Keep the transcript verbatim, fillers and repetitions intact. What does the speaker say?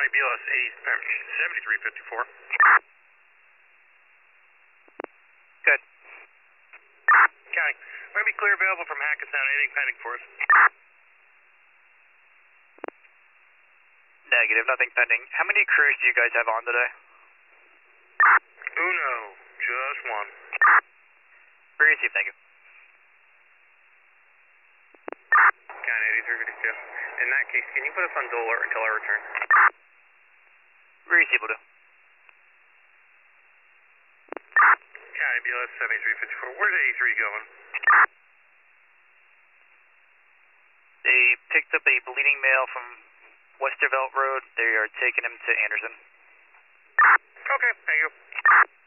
County B L S seventy-three fifty-four. Good. County, we're going to be clear available from Hackettstown. Anything pending for us? Negative, nothing pending. How many crews do you guys have on today? Uno, just one. Very received, thank you. County eighty-three fifty-two. In that case, can you put us on dual alert until I return? Very received, will do. County B L S seventy-three fifty-four. Where's eighty-three going? They picked up a bleeding male from Westervelt Road. They are taking him to Anderson. Okay, thank you.